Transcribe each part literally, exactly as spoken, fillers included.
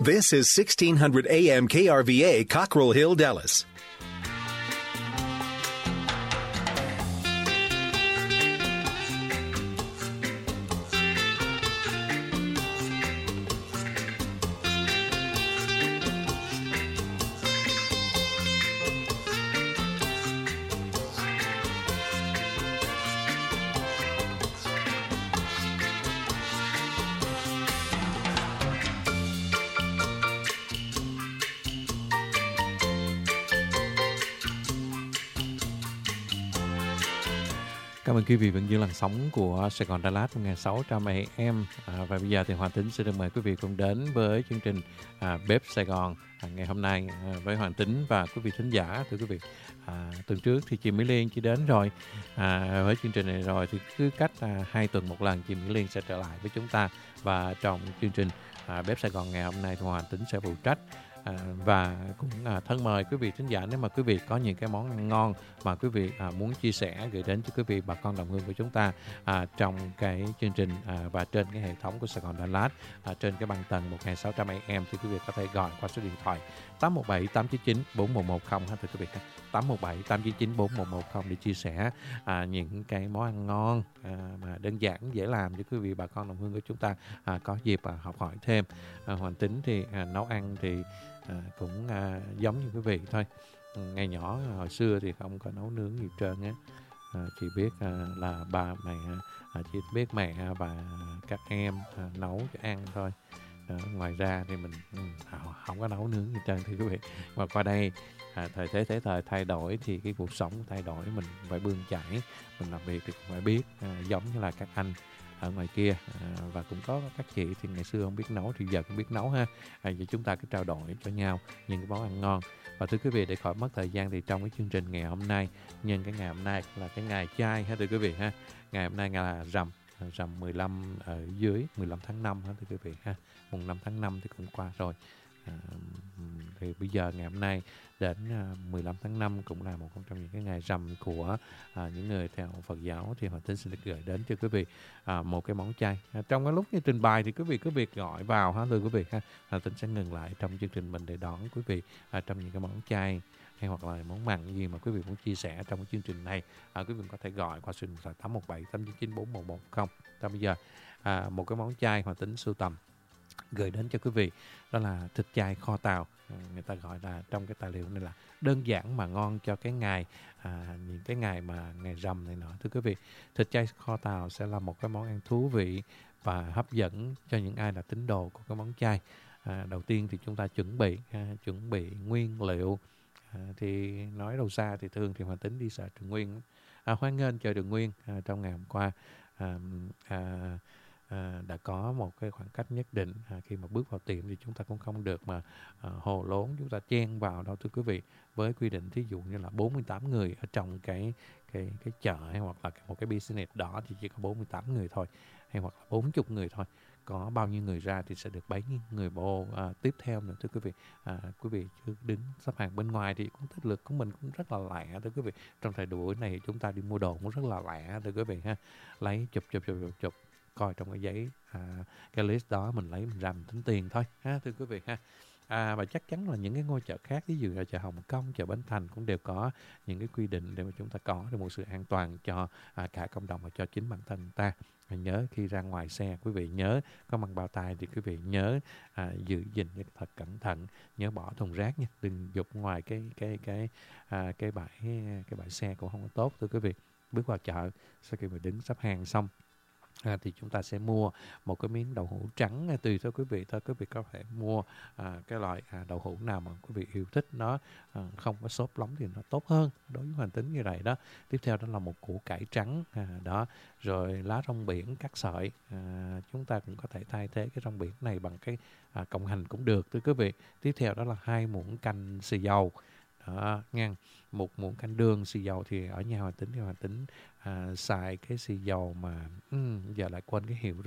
This is sixteen hundred A M K R V A, Cockrell Hill, Dallas. Cảm ơn quý vị vẫn giữ làn sóng của Sài Gòn Đà Lạt một nghìn sáu trăm A M. À, và bây giờ thì Hoàng Tính sẽ được mời quý vị cùng đến với chương trình à, Bếp Sài Gòn à, ngày hôm nay à, với Hoàng Tính và quý vị thính giả. Thưa quý vị, à, tuần trước thì chị Mỹ Liên chỉ đến rồi. À, với chương trình này rồi thì cứ cách à, hai tuần một lần chị Mỹ Liên sẽ trở lại với chúng ta. Và trong chương trình à, Bếp Sài Gòn ngày hôm nay thì Hoàng Tính sẽ phụ trách. À, và cũng à, thân mời quý vị thính giả, nếu mà quý vị có những cái món ăn ngon mà quý vị à, muốn chia sẻ gửi đến cho quý vị bà con đồng hương của chúng ta à, trong cái chương trình à, và trên cái hệ thống của Sài Gòn Đà Lạt à, trên cái băng tần một nghìn sáu trăm A M thì quý vị có thể gọi qua số điện thoại tám một bảy tám chín chín bốn một một không ha thưa quý vị, tám một bảy tám chín chín bốn một một không để chia sẻ à, những cái món ăn ngon à, mà đơn giản dễ làm cho quý vị bà con đồng hương của chúng ta à, có dịp à, học hỏi thêm. à, Hoàng Tính thì à, nấu ăn thì À, cũng à, giống như quý vị thôi. Ngày nhỏ hồi xưa thì không có nấu nướng gì trơn á, à, chỉ biết à, là ba mẹ à, chỉ biết mẹ và các em à, nấu cho ăn thôi. À, ngoài ra thì mình ừ, không có nấu nướng gì trơn thì quý vị. Và qua đây à, thời thế thế thời thay đổi thì cái cuộc sống thay đổi, mình phải bươn chải, mình làm việc thì cũng phải biết à, giống như là các anh ở ngoài kia à, và cũng có các chị thì ngày xưa không biết nấu thì giờ cũng biết nấu ha. À, và chúng ta cứ trao đổi cho nhau những cái món ăn ngon. Và thưa quý vị, để khỏi mất thời gian thì trong cái chương trình ngày hôm nay, nhân cái ngày hôm nay là cái ngày chay ha thưa quý vị ha. Ngày hôm nay là rằm rằm mười lăm ở dưới mười lăm tháng năm ha thưa quý vị ha. Mùng năm tháng năm thì cũng qua rồi. À, thì bây giờ ngày hôm nay đến à, mười lăm tháng năm cũng là một trong những cái ngày rằm của à, những người theo Phật giáo, thì Hoàng Tính sẽ được gửi đến cho quý vị à, một cái món chay. À, trong cái lúc như trình bày thì quý vị cứ việc gọi vào ha thưa quý vị ha. Hoàng Tính sẽ ngừng lại trong chương trình mình để đón quý vị à, trong những cái món chay hay hoặc là món mặn gì mà quý vị muốn chia sẻ trong cái chương trình này. À, quý vị có thể gọi qua số điện thoại tám một bảy tám chín chín bốn một một không. Và bây giờ à, một cái món chay Hoàng Tính sưu tầm gửi đến cho quý vị, đó là thịt chay kho tàu. À, người ta gọi là trong cái tài liệu này là đơn giản mà ngon cho cái ngày à, những cái ngày mà ngày rằm này nọ. Thưa quý vị, thịt chay kho tàu sẽ là một cái món ăn thú vị và hấp dẫn cho những ai là tín đồ của cái món chay. À, đầu tiên thì chúng ta chuẩn bị à, chuẩn bị nguyên liệu. À, thì nói đầu xa thì thường thì Hoàng Tính đi chợ Trường Nguyên. À, hoan nghênh chợ Trường Nguyên à, trong ngày hôm qua à, à, À, đã có một cái khoảng cách nhất định. À, khi mà bước vào tiệm thì chúng ta cũng không được mà à, hồ lốn chúng ta chen vào đâu thưa quý vị. Với quy định thí dụ như là bốn mươi tám người ở trong cái cái cái chợ hay hoặc là một cái business đó thì chỉ có bốn mươi tám người thôi, hay hoặc là bốn mươi người thôi. Có bao nhiêu người ra thì sẽ được bấy nhiêu người bộ à, tiếp theo nữa thưa quý vị. À, quý vị cứ đứng xếp hàng bên ngoài thì cũng tích lực của mình cũng rất là lẹ thưa quý vị. Trong thời buổi này chúng ta đi mua đồ cũng rất là lẹ thưa quý vị ha. Lấy chụp chụp chụp chụp, chụp. coi trong cái giấy à, cái list đó mình lấy mình ra mình tính tiền thôi ha thưa quý vị ha. À, và chắc chắn là những cái ngôi chợ khác, ví dụ là chợ Hồng Kông, chợ Bến Thành cũng đều có những cái quy định để mà chúng ta có được một sự an toàn cho à, cả cộng đồng và cho chính bản thân người ta. À, nhớ khi ra ngoài xe quý vị nhớ có mang bao tay thì quý vị nhớ à, giữ gìn thật cẩn thận, nhớ bỏ thùng rác nha, đừng dục ngoài cái cái cái à, cái bãi cái bãi xe cũng không có tốt thưa quý vị. Bước vào chợ sau khi mình đứng xếp hàng xong À, thì chúng ta sẽ mua một cái miếng đậu hũ trắng, tùy theo quý vị thôi. Quý vị có thể mua à, cái loại à, đậu hũ nào mà quý vị yêu thích, nó à, không có xốp lắm thì nó tốt hơn đối với Hoàng Tính như vậy đó. Tiếp theo đó là một củ cải trắng à, đó, rồi lá rong biển cắt sợi. À, chúng ta cũng có thể thay thế cái rong biển này bằng cái à, cộng hành cũng được thưa quý vị. Tiếp theo đó là hai muỗng canh xì dầu. Đó, ngang một muỗng canh đường. Xì dầu thì ở nhà Hoàng Tính thì Hoàng Tính à, xài cái xì dầu mà um, giờ lại quên cái hiệu rồi,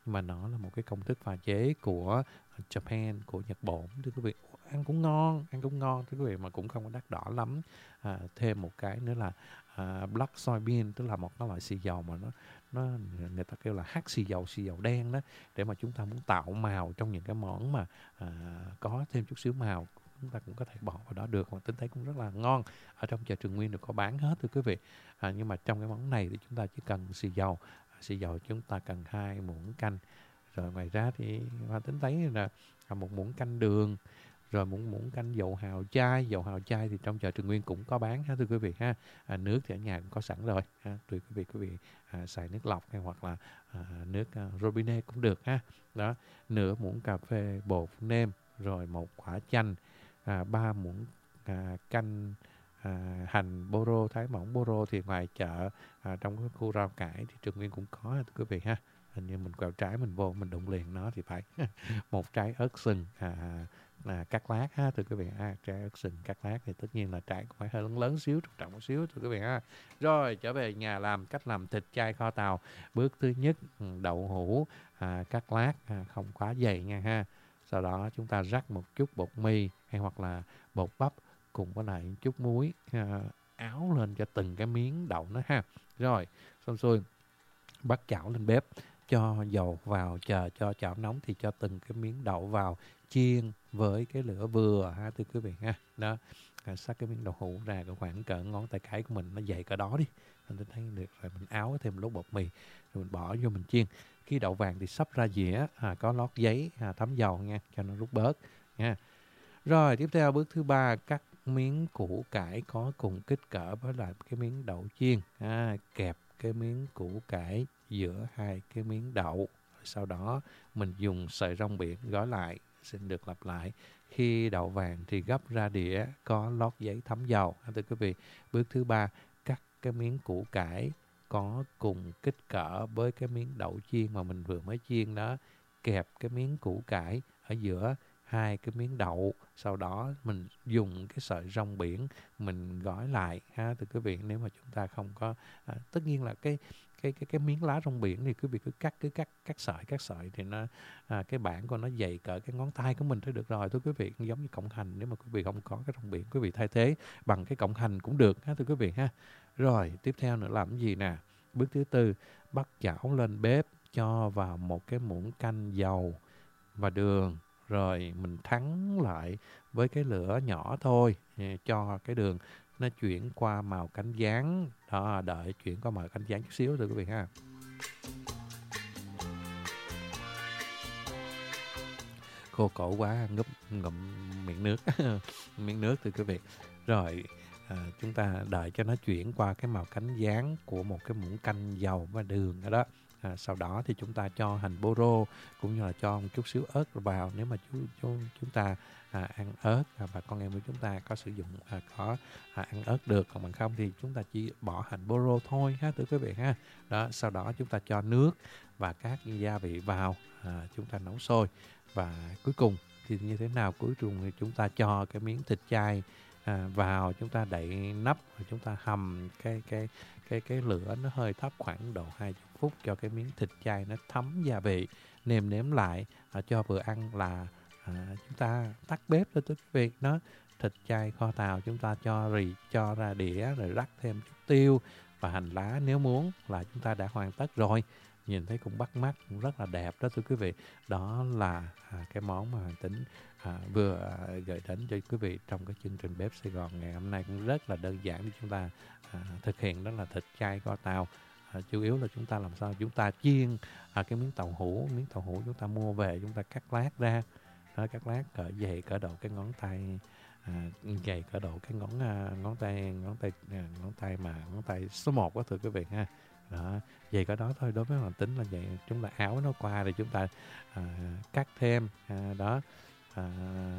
nhưng mà nó là một cái công thức pha chế của Japan, của Nhật Bản, thưa quý vị. Ăn cũng ngon, ăn cũng ngon thưa quý vị, mà cũng không có đắt đỏ lắm. À, thêm một cái nữa là à, black soybean, tức là một cái loại xì dầu mà nó nó người ta kêu là hắc xì dầu, xì dầu đen đó, để mà chúng ta muốn tạo màu trong những cái món mà à, có thêm chút xíu màu, chúng ta cũng có thể bỏ vào đó được, mà tính thấy cũng rất là ngon. Ở trong chợ Trường Nguyên được có bán hết thưa quý vị. À, nhưng mà trong cái món này thì chúng ta chỉ cần xì dầu, xì dầu chúng ta cần hai muỗng canh. Rồi ngoài ra thì Hoa tính thấy là một muỗng canh đường, rồi một muỗng canh dầu hào chai. Dầu hào chai thì trong chợ Trường Nguyên cũng có bán ha thưa quý vị ha. À, nước thì ở nhà cũng có sẵn rồi ha. Tùy quý vị quý vị à, xài nước lọc hay hoặc là à, nước à, robinet cũng được ha. Đó, nửa muỗng cà phê bột nêm, rồi một quả chanh, à, ba muỗng à, canh à, hành boro, thái mỏng boro thì ngoài chợ à, trong cái khu rau cải thì Trường Nguyên cũng có thưa quý vị ha. Hình như mình quẹo trái mình vô mình đụng liền nó thì phải. Một trái ớt sừng à, à, cắt lát ha thưa quý vị ha. Trái ớt sừng cắt lát thì tất nhiên là trái cũng phải hơi lớn lớn xíu, trọng một xíu thưa quý vị ha. Rồi trở về nhà làm cách làm thịt chay kho tàu. Bước thứ nhất, đậu hũ à, cắt lát à, không quá dày nha ha. Sau đó chúng ta rắc một chút bột mì hay hoặc là bột bắp cùng với lại chút muối à, áo lên cho từng cái miếng đậu nó ha. Rồi xong xuôi bắt chảo lên bếp, cho dầu vào, chờ cho chảo nóng thì cho từng cái miếng đậu vào, chiên với cái lửa vừa ha thưa quý vị ha. Đó, à, xắt cái miếng đậu hũ ra cái khoảng cỡ ngón tay cái của mình nó dày cỡ đó đi, mình thấy được rồi. Mình áo thêm một lốt bột mì rồi mình bỏ vô mình chiên. Khi đậu vàng thì sắp ra dĩa, à, có lót giấy à, thấm dầu nha, cho nó rút bớt nha. Rồi tiếp theo bước thứ ba, cắt miếng củ cải có cùng kích cỡ với lại cái miếng đậu chiên, à, kẹp cái miếng củ cải giữa hai cái miếng đậu. Sau đó mình dùng sợi rong biển gói lại. Xin được lặp lại, khi đậu vàng thì gấp ra đĩa có lót giấy thấm dầu. Thưa quý vị, bước thứ ba, cắt cái miếng củ cải có cùng kích cỡ với cái miếng đậu chiên mà mình vừa mới chiên đó, kẹp cái miếng củ cải ở giữa hai cái miếng đậu. Sau đó mình dùng cái sợi rong biển mình gói lại ha thưa quý vị. Nếu mà chúng ta không có à, tất nhiên là cái cái cái cái miếng lá rong biển thì quý vị cứ cắt cứ cắt cắt sợi cắt sợi thì nó à, cái bản của nó dày cỡ cái ngón tay của mình thôi được rồi thưa quý vị. Giống như cọng hành, nếu mà quý vị không có cái rong biển, quý vị thay thế bằng cái cọng hành cũng được ha thưa quý vị ha. Rồi tiếp theo nữa làm cái gì nè? Bước thứ tư, bắt chảo lên bếp, cho vào một cái muỗng canh dầu và đường, rồi mình thắng lại với cái lửa nhỏ thôi, cho cái đường nó chuyển qua màu cánh gián. Đó, đợi chuyển qua màu cánh gián chút xíu thưa quý vị ha. Khô cổ quá, ngúp ngụm miệng nước, miếng nước thưa quý vị. Rồi à, chúng ta đợi cho nó chuyển qua cái màu cánh gián của một cái muỗng canh dầu và đường đó. À, sau đó thì chúng ta cho hành boro cũng như là cho một chút xíu ớt vào. Nếu mà chú, chú, chúng ta à, ăn ớt à, và con em của chúng ta có sử dụng à, có à, ăn ớt được, còn bằng không thì chúng ta chỉ bỏ hành boro thôi ha thưa quý vị ha. Đó, sau đó chúng ta cho nước và các gia vị vào, à, chúng ta nấu sôi. Và cuối cùng thì như thế nào? Cuối cùng thì chúng ta cho cái miếng thịt chay à, vào, chúng ta đậy nắp và chúng ta hầm cái cái cái cái lửa nó hơi thấp khoảng độ hai mươi phút cho cái miếng thịt chay nó thấm gia vị, nêm nếm lại à, cho vừa ăn là à, chúng ta tắt bếp rồi quý vị. Nó thịt chay kho tàu chúng ta cho rì cho ra đĩa, rồi rắc thêm chút tiêu và hành lá nếu muốn là chúng ta đã hoàn tất rồi. Nhìn thấy cũng bắt mắt, cũng rất là đẹp đó thưa quý vị. Đó là à, cái món mà Hoàng Tính à, vừa à, gửi đến cho quý vị trong cái chương trình Bếp Sài Gòn ngày hôm nay, cũng rất là đơn giản để chúng ta à, thực hiện. Đó là thịt chay kho tàu. À, chủ yếu là chúng ta làm sao chúng ta chiên à, cái miếng tàu hũ. Miếng tàu hũ chúng ta mua về, chúng ta cắt lát ra. Đó, cắt lát cỡ dày cỡ đầu cái ngón tay, à, dày cỡ độ cái ngón à, ngón tay ngón tay à, ngón tay mà ngón tay số một đó thưa quý vị ha. Đó, vậy có đó thôi. Đối với Hoàng Tính là vậy. Chúng ta áo nó qua rồi chúng ta à, cắt thêm à, đó à,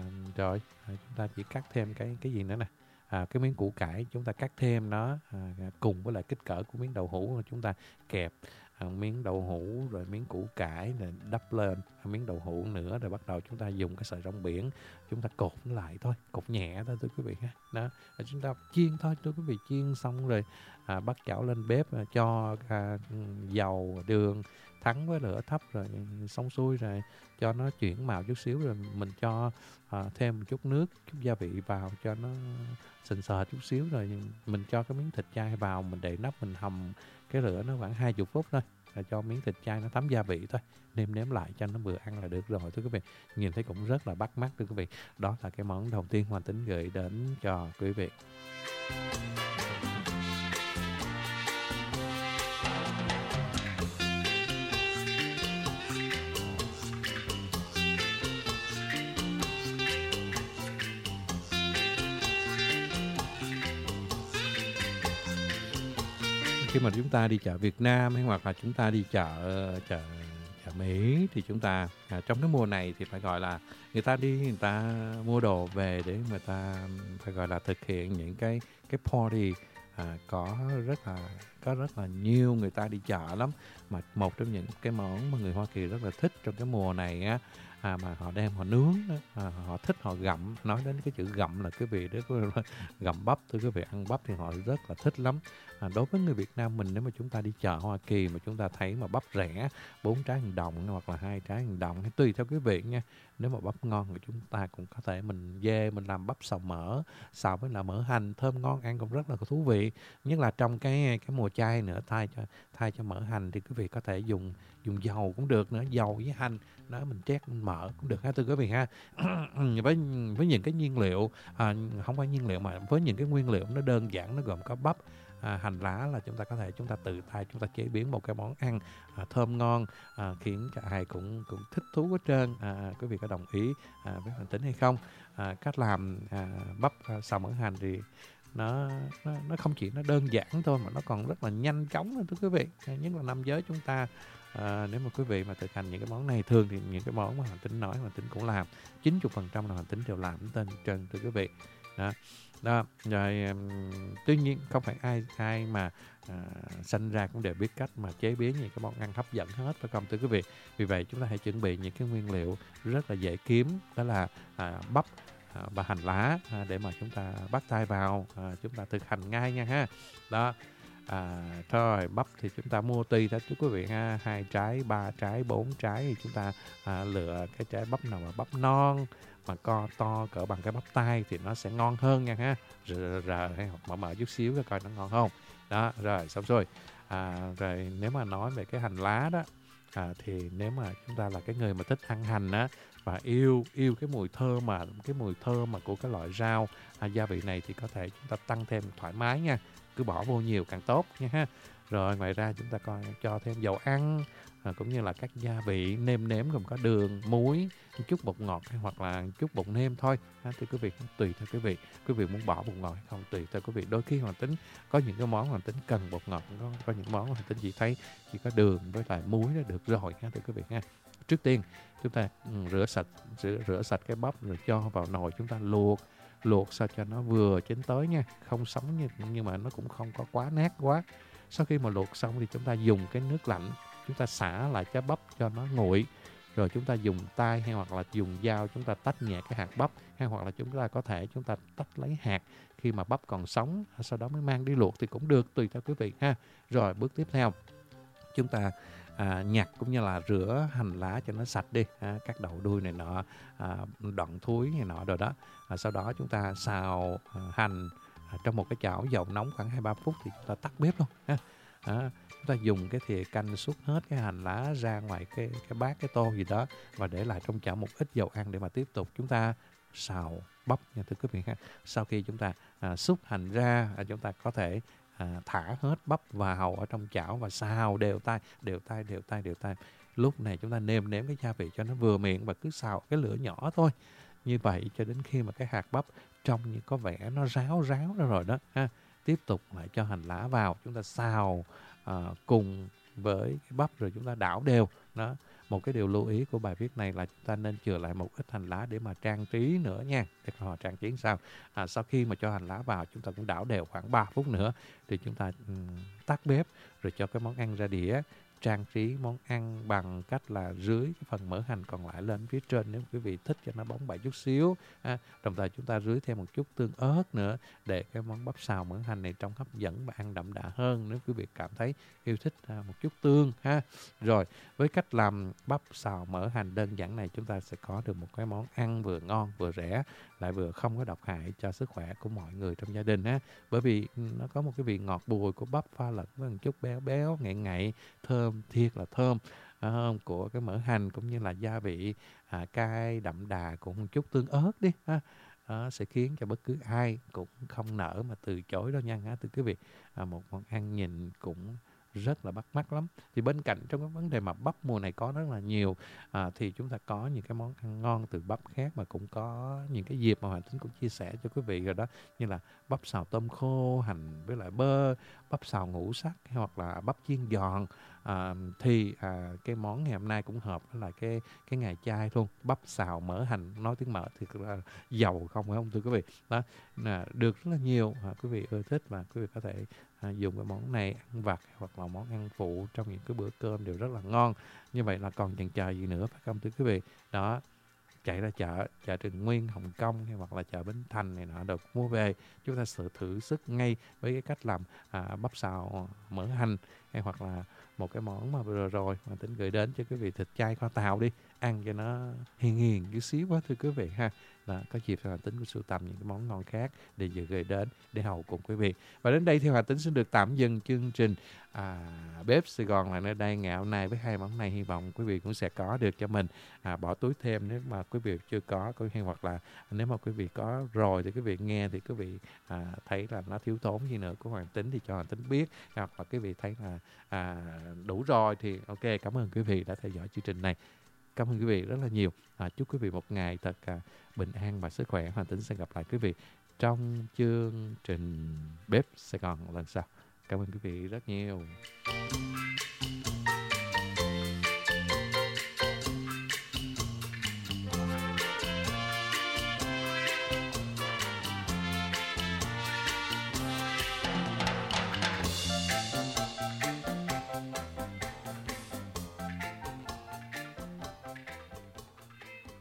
rồi à, chúng ta chỉ cắt thêm cái cái gì nữa nè, à, cái miếng củ cải chúng ta cắt thêm nó à, cùng với lại kích cỡ của miếng đậu hũ, chúng ta kẹp à, miếng đậu hũ rồi miếng củ cải rồi đắp lên à, miếng đậu hũ nữa, rồi bắt đầu chúng ta dùng cái sợi rong biển chúng ta cột nó lại thôi, cột nhẹ thôi thưa quý vị ha. Đó, rồi chúng ta chiên thôi thưa quý vị. Chiên xong rồi à, bắt chảo lên bếp à, cho à, dầu đường thắng với lửa thấp rồi xong xuôi rồi cho nó chuyển màu chút xíu, rồi mình cho à, thêm một chút nước, chút gia vị vào cho nó sình sờ chút xíu, rồi mình cho cái miếng thịt chay vào, mình để nắp mình hầm cái lửa nó khoảng hai mươi phút thôi, rồi cho miếng thịt chay nó thấm gia vị thôi, nêm nếm lại cho nó vừa ăn là được rồi thưa quý vị. Nhìn thấy cũng rất là bắt mắt thưa quý vị. Đó là cái món đầu tiên Hoàng Tính gửi đến cho quý vị. Khi mà chúng ta đi chợ Việt Nam hay hoặc là chúng ta đi chợ chợ chợ Mỹ thì chúng ta à, trong cái mùa này thì phải gọi là người ta đi người ta mua đồ về để người ta phải gọi là thực hiện những cái cái party, à, có rất là có rất là nhiều người ta đi chợ lắm. Mà một trong những cái món mà người Hoa Kỳ rất là thích trong cái mùa này á, à, mà họ đem họ nướng đó, à, họ thích họ gặm. Nói đến cái chữ gặm là quý vị đấy, gặm bắp thưa quý vị, ăn bắp thì họ rất là thích lắm. À, đối với người Việt Nam mình, nếu mà chúng ta đi chợ Hoa Kỳ mà chúng ta thấy mà bắp rẻ bốn trái một đồng hoặc là hai trái một đồng, hay tùy theo quý vị nha. Nếu mà bắp ngon thì chúng ta cũng có thể mình dê mình làm bắp xào mỡ, xào với là mỡ hành thơm ngon, ăn cũng rất là thú vị. Nhất là trong cái cái mùa chay nữa, thay cho thay cho mỡ hành thì quý vị có thể dùng dùng dầu cũng được nữa, dầu với hành đó mình trét mình mỡ cũng được ha thưa quý vị ha. với với những cái nhiên liệu à, không phải nhiên liệu mà với những cái nguyên liệu nó đơn giản, nó gồm có bắp, À, hành lá là chúng ta có thể chúng ta tự tay chúng ta chế biến một cái món ăn à, thơm ngon, à, khiến cho ai cũng cũng thích thú hết trơn. À, quý vị có đồng ý à, với Hoàng Tính hay không? À, cách làm à, bắp à, xào mỡ hành thì nó, nó nó không chỉ nó đơn giản thôi mà nó còn rất là nhanh chóng nữa thưa quý vị. À, nhất là nam giới chúng ta, à, nếu mà quý vị mà thực hành những cái món này, thường thì những cái món mà Hoàng Tính nói Hoàng Tính cũng làm, chín mươi phần trăm là Hoàng Tính đều làm tên trơn thưa quý vị. Đó. Đó, rồi um, tuy nhiên không phải ai ai mà à, sinh ra cũng đều biết cách mà chế biến những cái món ăn hấp dẫn hết, phải không thưa quý vị? Vì vậy chúng ta hãy chuẩn bị những cái nguyên liệu rất là dễ kiếm, đó là à, bắp à, và hành lá à, để mà chúng ta bắt tay vào, à, chúng ta thực hành ngay nha ha. Đó. À, thôi bắp thì chúng ta mua tùy theo quý vị ha, hai trái, ba trái, bốn trái thì chúng ta à, lựa cái trái bắp nào mà bắp non mà co to cỡ bằng cái bắp tay thì nó sẽ ngon hơn nha ha. Rờ rờ hay hoặc mở mở chút xíu cho coi nó ngon không. Đó, rồi xong rồi. À, rồi nếu mà nói về cái hành lá đó, à, thì nếu mà chúng ta là cái người mà thích ăn hành á và yêu yêu cái mùi thơm mà cái mùi thơm mà của cái loại rau à, gia vị này thì có thể chúng ta tăng thêm thoải mái nha, cứ bỏ vô nhiều càng tốt nha ha. Rồi ngoài ra chúng ta còn cho thêm dầu ăn à, cũng như là các gia vị nêm nếm gồm có đường, muối, một chút bột ngọt hay hoặc là một chút bột nêm thôi. À, thưa quý vị, tùy theo quý vị, quý vị muốn bỏ bột ngọt hay không tùy theo quý vị. Đôi khi Hoàng Tính có những cái món Hoàng Tính cần bột ngọt, có, có những món Hoàng Tính chỉ thấy chỉ có đường với lại muối là được rồi ha thưa quý vị ha. Trước tiên chúng ta um, rửa sạch rửa, rửa sạch cái bắp rồi cho vào nồi chúng ta luộc luộc sao cho nó vừa chín tới nha, không sống như nhưng mà nó cũng không có quá nát quá. Sau khi mà luộc xong thì chúng ta dùng cái nước lạnh, chúng ta xả lại trái bắp cho nó nguội, rồi chúng ta dùng tay hay hoặc là dùng dao chúng ta tách nhẹ cái hạt bắp, hay hoặc là chúng ta có thể chúng ta tách lấy hạt khi mà bắp còn sống, sau đó mới mang đi luộc thì cũng được, tùy theo quý vị ha. Rồi bước tiếp theo chúng ta à, nhặt cũng như là rửa hành lá cho nó sạch đi, à, các đầu đuôi này nọ, à, đoạn thúi này nọ rồi đó. À, sau đó chúng ta xào à, hành à, trong một cái chảo dầu nóng khoảng hai ba phút thì chúng ta tắt bếp luôn ha. À, chúng ta dùng cái thìa canh xúc hết cái hành lá ra ngoài cái cái bát cái tô gì đó và để lại trong chảo một ít dầu ăn để mà tiếp tục chúng ta xào bắp nha thưa quý vị ha. Sau khi chúng ta à, xúc hành ra, à, chúng ta có thể à, thả hết bắp vào ở trong chảo và xào đều tay đều tay đều tay đều tay. Lúc này chúng ta nêm nếm cái gia vị cho nó vừa miệng và cứ xào cái lửa nhỏ thôi, như vậy cho đến khi mà cái hạt bắp trông như có vẻ nó ráo ráo ra rồi đó ha. Tiếp tục lại cho hành lá vào, chúng ta xào à, cùng với cái bắp rồi chúng ta đảo đều đó. Một cái điều lưu ý của bài viết này là chúng ta nên chừa lại một ít hành lá để mà trang trí nữa nha. Để họ trang trí sao? À, sau khi mà cho hành lá vào, chúng ta cũng đảo đều khoảng ba phút nữa thì chúng ta um, tắt bếp rồi cho cái món ăn ra đĩa. trang trí món ăn bằng cách là rưới cái phần mỡ hành còn lại lên phía trên nếu quý vị thích cho nó bóng bẩy chút xíu. À, đồng thời chúng ta rưới thêm một chút tương ớt nữa để cái món bắp xào mỡ hành này trông hấp dẫn và ăn đậm đà hơn nếu quý vị cảm thấy yêu thích à, một chút tương ha. Rồi, với cách làm bắp xào mỡ hành đơn giản này, chúng ta sẽ có được một cái món ăn vừa ngon vừa rẻ, lại vừa không có độc hại cho sức khỏe của mọi người trong gia đình ha. Bởi vì nó có một cái vị ngọt bùi của bắp pha lẫn với một chút béo béo ngậy ngậy, thơm thiệt là thơm à, của cái mỡ hành, cũng như là gia vị à, cay đậm đà của một chút tương ớt đi ha. Đó, sẽ khiến cho bất cứ ai cũng không nỡ mà từ chối đâu nha ha, thưa quý vị. À, một món ăn nhìn cũng rất là bắt mắt lắm. Thì bên cạnh trong cái vấn đề mà bắp mùa này có rất là nhiều à, thì chúng ta có những cái món ăn ngon từ bắp khác mà cũng có những cái dịp mà Hoàng Tính cũng chia sẻ cho quý vị rồi đó, như là bắp xào tôm khô hành với lại bơ, bắp xào ngũ sắc hoặc là bắp chiên giòn. À, thì à, cái món ngày hôm nay cũng hợp với lại cái cái ngày chay luôn, bắp xào mỡ hành, nói tiếng mỡ thì là dầu không phải không thưa quý vị. Đó là được rất là nhiều à, quý vị ưa thích, và quý vị có thể à, dùng cái món này ăn vặt hoặc là món ăn phụ trong những cái bữa cơm đều rất là ngon. Như vậy là còn chần chờ gì nữa phải không thưa quý vị. Đó, chạy ra chợ chợ Trường Nguyên, Hồng Kông hay hoặc là chợ Bến Thành này nọ được mua về, chúng ta sẽ thử sức ngay với cái cách làm à, bắp xào mỡ hành, hay hoặc là một cái món mà vừa rồi mà Tính gửi đến cho quý vị, thịt chay kho tàu đi, ăn cho nó hiền hiền chút xíu quá thưa quý vị ha. Là có dịp Hoàng Tính của sưu tầm những cái món ngon khác để dự gửi đến để hầu cùng quý vị. Và đến đây thì Hoàng Tính sẽ được tạm dừng chương trình à, Bếp Sài Gòn là nơi đây ngày hôm nay với hai món này. Hy vọng quý vị cũng sẽ có được cho mình à, bỏ túi thêm nếu mà quý vị chưa có, hay hoặc là nếu mà quý vị có rồi thì quý vị nghe thì quý vị à, thấy là nó thiếu thốn gì nữa của Hoàng Tính thì cho Hoàng Tính biết, hoặc là quý vị thấy là à, đủ rồi thì ok, cảm ơn quý vị đã theo dõi chương trình này. Cảm ơn quý vị rất là nhiều. À, chúc quý vị một ngày thật à, bình an và sức khỏe. Hoàng Tính sẽ gặp lại quý vị trong chương trình Bếp Sài Gòn lần sau. Cảm ơn quý vị rất nhiều.